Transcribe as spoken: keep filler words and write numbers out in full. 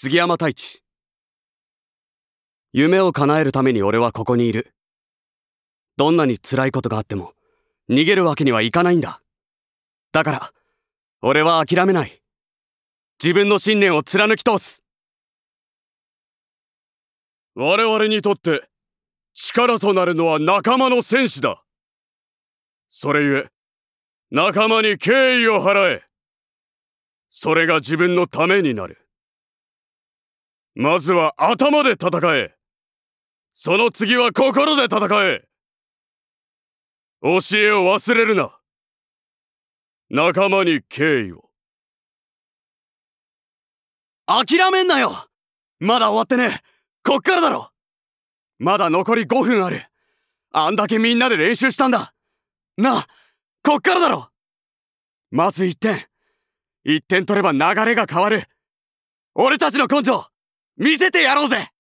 杉山太一。夢を叶えるために俺はここにいる。どんなに辛いことがあっても逃げるわけにはいかないんだ。だから俺は諦めない。自分の信念を貫き通す。 我々にとって力となるのは仲間の戦士だ。それゆえ仲間に敬意を払え。それが自分のためになる。まずは頭で戦え。その次は心で戦え。教えを忘れるな。仲間に敬意を。 諦めんなよ。まだ終わってねえ。こっからだろ。まだ残りごふんある。あんだけみんなで練習したんだ。なあ、こっからだろ。まずいってん。いってん取れば流れが変わる。俺たちの根性見せてやろうぜ。